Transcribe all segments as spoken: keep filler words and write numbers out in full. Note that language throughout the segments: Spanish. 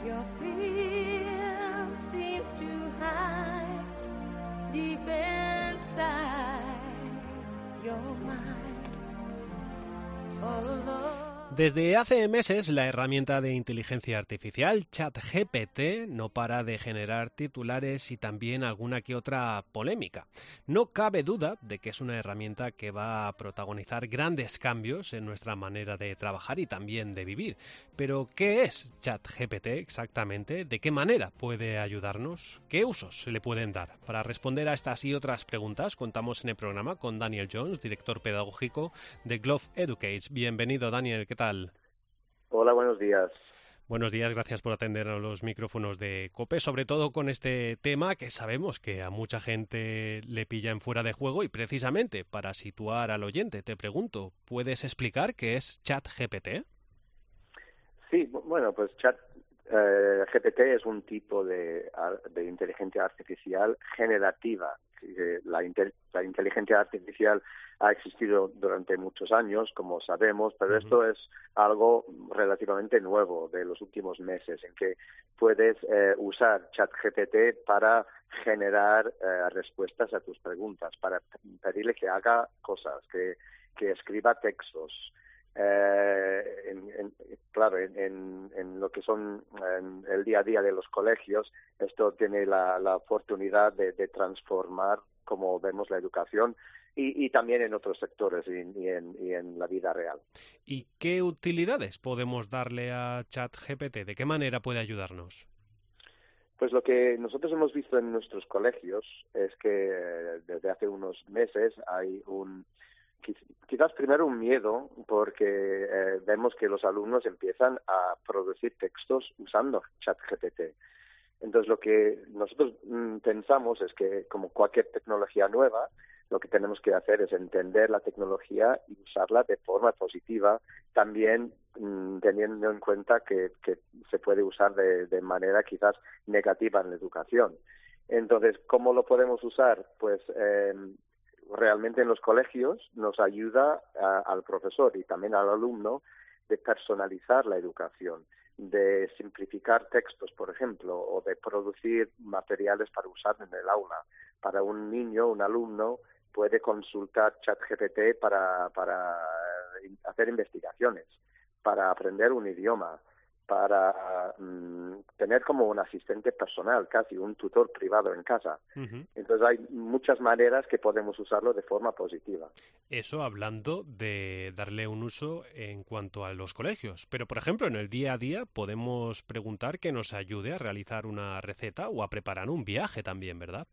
Your fear seems to hide deep inside your mind. All alone. Desde hace meses, la herramienta de inteligencia artificial ChatGPT no para de generar titulares y también alguna que otra polémica. No cabe duda de que es una herramienta que va a protagonizar grandes cambios en nuestra manera de trabajar y también de vivir. Pero, ¿qué es ChatGPT exactamente? ¿De qué manera puede ayudarnos? ¿Qué usos se le pueden dar? Para responder a estas y otras preguntas, contamos en el programa con Daniel Jones, director pedagógico de Glove Educates. Bienvenido, Daniel. ¿Qué tal? Hola, buenos días. Buenos días, gracias por atender a los micrófonos de COPE, sobre todo con este tema que sabemos que a mucha gente le pilla en fuera de juego y precisamente para situar al oyente, te pregunto, ¿puedes explicar qué es ChatGPT? Sí, bueno, pues ChatGPT eh, es un tipo de, de inteligencia artificial generativa. La, inter, la inteligencia artificial ha existido durante muchos años, como sabemos, pero uh-huh. esto es algo relativamente nuevo de los últimos meses, en que puedes eh, usar ChatGPT para generar eh, respuestas a tus preguntas, para pedirle que haga cosas, que, que escriba textos. Eh, en, en, claro, en, en, en lo que son en el día a día de los colegios, esto tiene la, la oportunidad de, de transformar como vemos la educación y, y también en otros sectores y, y, en, y en la vida real. ¿Y qué utilidades podemos darle a ChatGPT? ¿De qué manera puede ayudarnos? Pues lo que nosotros hemos visto en nuestros colegios es que desde hace unos meses hay un quizás primero un miedo porque eh, vemos que los alumnos empiezan a producir textos usando ChatGPT. Entonces lo que nosotros mm, pensamos es que como cualquier tecnología nueva, lo que tenemos que hacer es entender la tecnología y usarla de forma positiva, también mmm, teniendo en cuenta que, que se puede usar de, de manera quizás negativa en la educación. Entonces, ¿cómo lo podemos usar? Pues eh, realmente en los colegios nos ayuda a, al profesor y también al alumno de personalizar la educación, de simplificar textos, por ejemplo, o de producir materiales para usar en el aula. Para un niño, un alumno, puede consultar ChatGPT para, para hacer investigaciones, para aprender un idioma, para um, tener como un asistente personal, casi un tutor privado en casa. Uh-huh. Entonces hay muchas maneras que podemos usarlo de forma positiva. Eso hablando de darle un uso en cuanto a los colegios. Pero, por ejemplo, en el día a día podemos preguntar que nos ayude a realizar una receta o a preparar un viaje también, ¿verdad?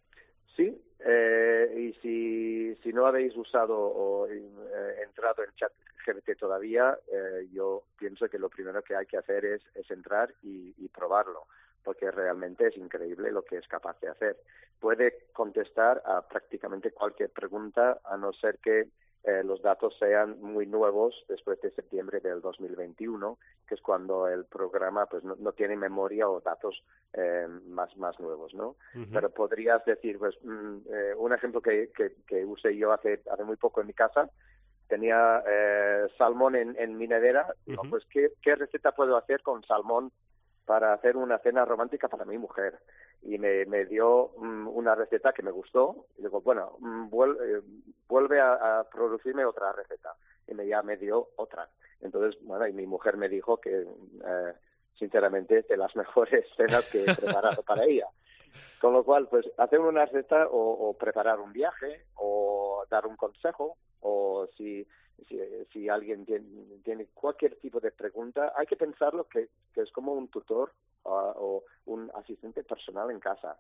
Sí, eh, y si, si no habéis usado o eh, entrado en ChatGPT todavía, eh, yo pienso que lo primero que hay que hacer es, es entrar y, y probarlo, porque realmente es increíble lo que es capaz de hacer. Puede contestar a prácticamente cualquier pregunta, a no ser que eh, los datos sean muy nuevos después de septiembre del dos mil veintiuno, que es cuando el programa pues no, no tiene memoria o datos eh, más más nuevos, ¿no? Uh-huh. Pero podrías decir, pues mm, eh, un ejemplo que, que, que usé yo hace hace muy poco en mi casa, tenía eh, salmón en, en mi nevera, digo, uh-huh. pues ¿qué, ¿qué receta puedo hacer con salmón para hacer una cena romántica para mi mujer? Y me, me dio um, una receta que me gustó. Y digo, bueno, um, vuelve, eh, vuelve a, a producirme otra receta. Y me, ya me dio otra. Entonces, bueno, y mi mujer me dijo que, eh, sinceramente, es de las mejores cenas que he preparado para ella. Con lo cual, pues, hacer una receta o, o preparar un viaje o dar un consejo o si... Si, si alguien tiene, tiene cualquier tipo de pregunta, hay que pensarlo que, que es como un tutor uh, o un asistente personal en casa.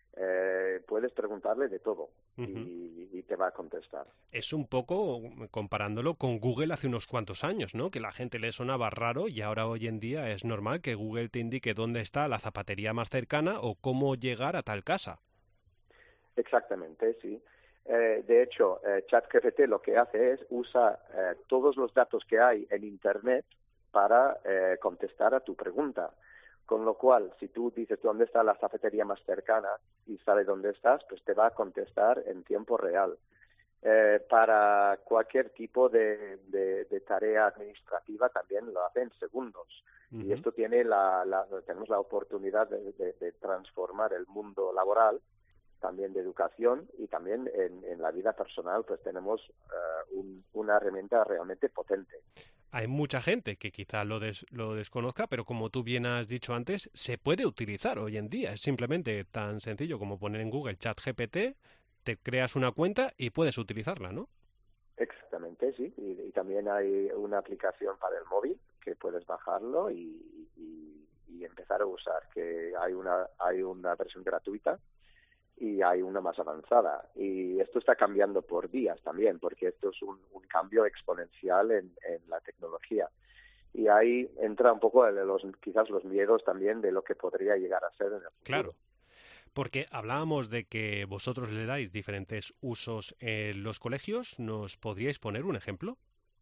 Eh, puedes preguntarle de todo uh-huh. y, y te va a contestar. Es un poco comparándolo con Google hace unos cuantos años, ¿no? Que la gente le sonaba raro y ahora hoy en día es normal que Google te indique dónde está la zapatería más cercana o cómo llegar a tal casa. Exactamente, sí. Eh, de hecho, eh, ChatGPT lo que hace es usa eh, todos los datos que hay en Internet para eh, contestar a tu pregunta. Con lo cual, si tú dices dónde está la cafetería más cercana y sabe dónde estás, pues te va a contestar en tiempo real. Eh, para cualquier tipo de, de, de tarea administrativa también lo hace en segundos. Uh-huh. Y esto tiene la, la, tenemos la oportunidad de, de, de transformar el mundo laboral, también de educación y también en, en la vida personal, pues tenemos uh, un, una herramienta realmente potente. Hay mucha gente que quizá lo, des, lo desconozca, pero como tú bien has dicho antes, se puede utilizar hoy en día. Es simplemente tan sencillo como poner en Google ChatGPT, te creas una cuenta y puedes utilizarla, ¿no? Exactamente, sí. Y, y también hay una aplicación para el móvil que puedes bajarlo y, y, y empezar a usar, que hay una, hay una versión gratuita y hay una más avanzada. Y esto está cambiando por días también, porque esto es un, un cambio exponencial en, en la tecnología. Y ahí entra un poco los, quizás los miedos también de lo que podría llegar a ser en el futuro. Claro, porque hablábamos de que vosotros le dais diferentes usos en los colegios. ¿Nos podríais poner un ejemplo?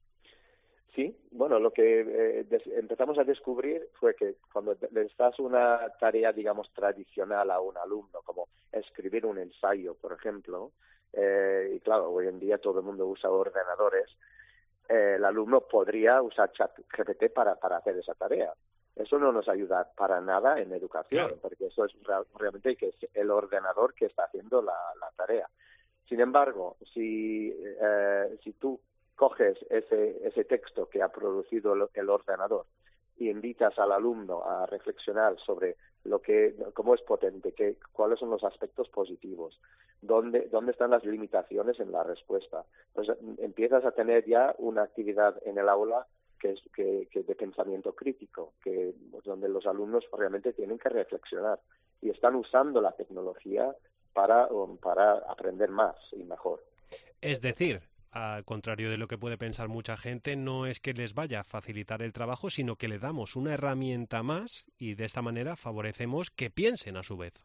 Sí, bueno, lo que eh, des- empezamos a descubrir fue que cuando les das una tarea, digamos, tradicional a un alumno, como escribir un ensayo, por ejemplo, eh, y claro, hoy en día todo el mundo usa ordenadores, eh, el alumno podría usar ChatGPT para, para hacer esa tarea. Eso no nos ayuda para nada en educación, Claro. porque eso es real, realmente que es el ordenador que está haciendo la, la tarea. Sin embargo, si, eh, si tú coges ese, ese texto que ha producido el, el ordenador y invitas al alumno a reflexionar sobre lo que, cómo es potente, qué, cuáles son los aspectos positivos, dónde, dónde están las limitaciones en la respuesta, pues empiezas a tener ya una actividad en el aula que es que, que de pensamiento crítico, que pues, donde los alumnos realmente tienen que reflexionar y están usando la tecnología para, um, para aprender más y mejor. Es decir, al contrario de lo que puede pensar mucha gente, no es que les vaya a facilitar el trabajo, sino que le damos una herramienta más y de esta manera favorecemos que piensen a su vez.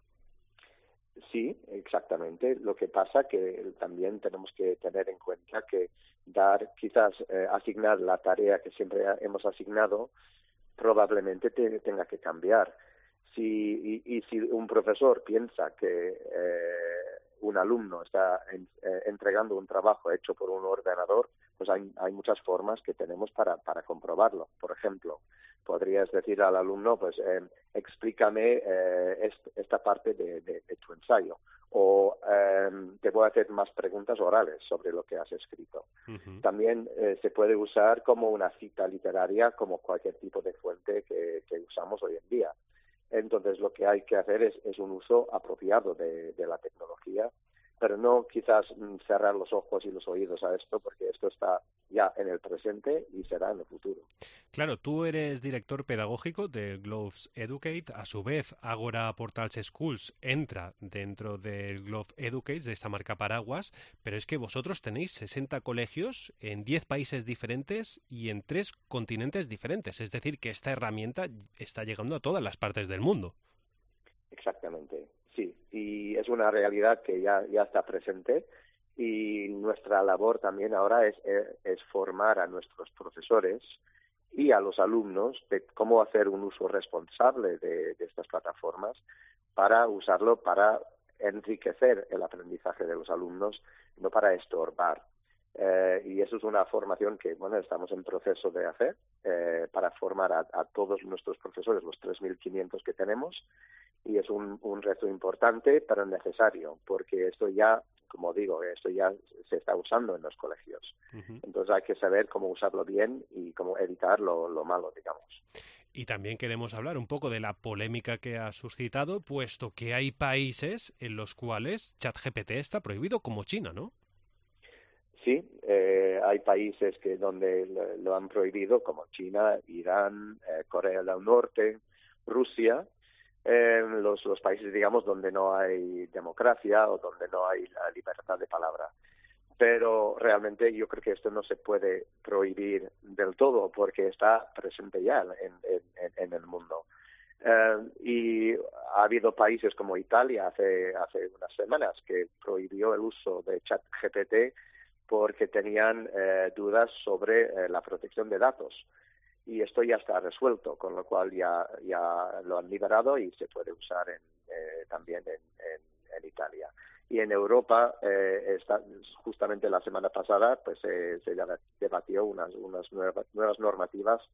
Sí, exactamente. Lo que pasa que también tenemos que tener en cuenta que dar, quizás eh, asignar la tarea que siempre hemos asignado, probablemente te, tenga que cambiar. Si, y, y si un profesor piensa que eh, un alumno está en, eh, entregando un trabajo hecho por un ordenador, pues hay, hay muchas formas que tenemos para, para comprobarlo. Por ejemplo, podrías decir al alumno, pues eh, explícame eh, est, esta parte de, de, de tu ensayo, o eh, te voy a hacer más preguntas orales sobre lo que has escrito. Uh-huh. También eh, se puede usar como una cita literaria, como cualquier tipo de fuente que, que usamos hoy en día. Entonces, lo que hay que hacer es, es un uso apropiado de, de la tecnología, pero no quizás cerrar los ojos y los oídos a esto, porque esto está ya en el presente y será en el futuro. Claro, tú eres director pedagógico de Globes Educate. A su vez, Agora Portals Schools entra dentro del Globe Educate, de esta marca paraguas, pero es que vosotros tenéis sesenta colegios en diez países diferentes y en tres continentes diferentes. Es decir, que esta herramienta está llegando a todas las partes del mundo. Exactamente, sí. Y es una realidad que ya, ya está presente. Y nuestra labor también ahora es, es formar a nuestros profesores y a los alumnos de cómo hacer un uso responsable de, de estas plataformas para usarlo para enriquecer el aprendizaje de los alumnos, no para estorbar. Eh, y eso es una formación que, bueno, estamos en proceso de hacer eh, para formar a, a todos nuestros profesores, los tres mil quinientos que tenemos, y es un, un reto importante, pero necesario, porque esto ya, como digo, esto ya se está usando en los colegios. Uh-huh. Entonces hay que saber cómo usarlo bien y cómo evitar lo, lo malo, digamos. Y también queremos hablar un poco de la polémica que ha suscitado, puesto que hay países en los cuales ChatGPT está prohibido, como China, ¿no? Sí, eh, hay países que donde lo, lo han prohibido, como China, Irán, eh, Corea del Norte, Rusia, eh, los, los países, digamos, donde no hay democracia o donde no hay la libertad de palabra. Pero realmente yo creo que esto no se puede prohibir del todo porque está presente ya en, en, en el mundo. Uh, y ha habido países como Italia hace, hace unas semanas que prohibió el uso de ChatGPT porque tenían eh, dudas sobre eh, la protección de datos. Y esto ya está resuelto, con lo cual ya, ya lo han liberado y se puede usar en, eh, también en, en, en Italia. Y en Europa, eh, está, justamente la semana pasada, pues eh, se debatió unas, unas nuevas, nuevas normativas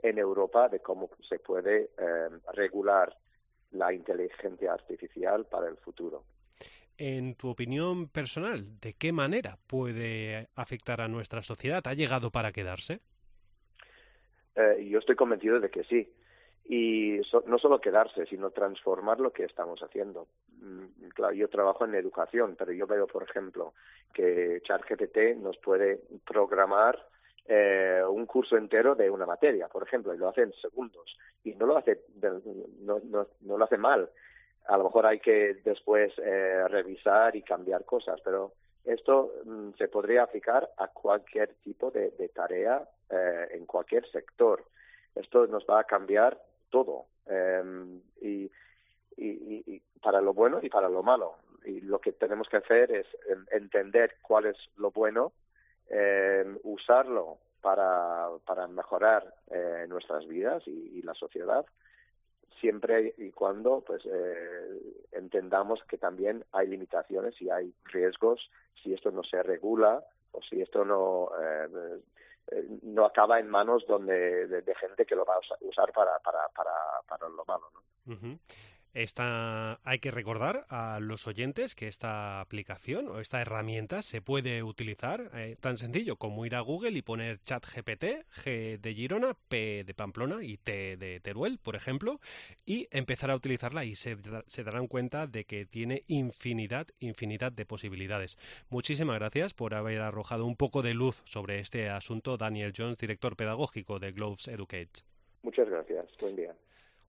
en Europa de cómo se puede eh, regular la inteligencia artificial para el futuro. En tu opinión personal, ¿de qué manera puede afectar a nuestra sociedad? ¿Ha llegado para quedarse? Eh, yo estoy convencido de que sí. Y so, no solo quedarse, sino transformar lo que estamos haciendo. Mm, claro, yo trabajo en educación, pero yo veo, por ejemplo, que ChatGPT nos puede programar eh, un curso entero de una materia, por ejemplo, y lo hace en segundos. Y no lo hace, no, no, no lo hace mal. A lo mejor hay que después eh, revisar y cambiar cosas, pero esto mm, se podría aplicar a cualquier tipo de, de tarea eh, en cualquier sector. Esto nos va a cambiar todo, eh, y, y, y para lo bueno y para lo malo. Y lo que tenemos que hacer es entender cuál es lo bueno, eh, usarlo para, para mejorar eh, nuestras vidas y, y la sociedad, siempre y cuando pues eh, entendamos que también hay limitaciones y hay riesgos si esto no se regula o si esto no eh, eh, no acaba en manos donde de, de gente que lo va a usar para para para, para lo malo, ¿no? Uh-huh. Esta, hay que recordar a los oyentes que esta aplicación o esta herramienta se puede utilizar eh, tan sencillo como ir a Google y poner ChatGPT, G de Girona, P de Pamplona y T de Teruel, por ejemplo, y empezar a utilizarla y se, se darán cuenta de que tiene infinidad, infinidad de posibilidades. Muchísimas gracias por haber arrojado un poco de luz sobre este asunto, Daniel Jones, director pedagógico de Gloves Educate. Muchas gracias. Buen día.